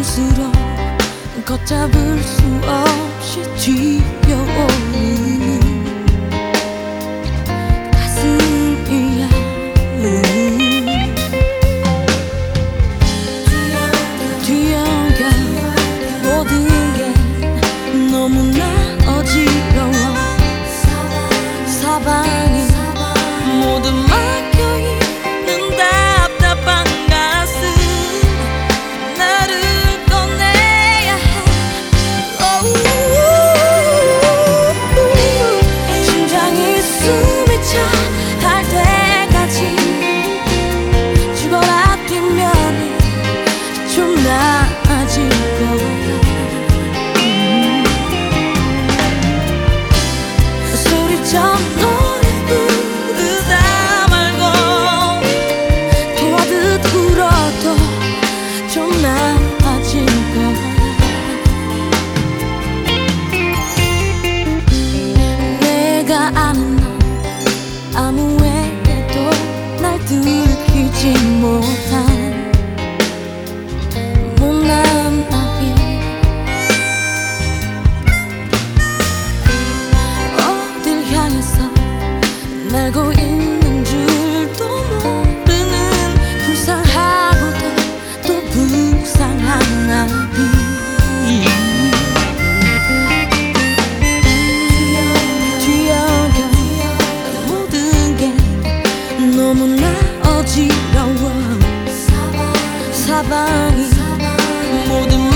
갈수록 걷잡을 수 없이 뛰어오는 가슴이야. 뛰어가 모든 게 너무나 어지러워. 사방이 모두 막혀있는 답답한 가슴, 나를 꺼내야 해. 심장이 숨이 차 닿을 때까지 죽어라 뛰면 좀 나아질 거야. 소리쳐 노래 부르다 말고 토하듯 울어도 좀 나아질 거야. 내가 아는 넌 아무 애도 날 들키지 못한 못난 아이. 어딜 향해서 날고 있는 줄도 모르는 불쌍하고도 또 불쌍한 나비. 뛰어가 모든 게 너무나 어지러워. 사방이 모든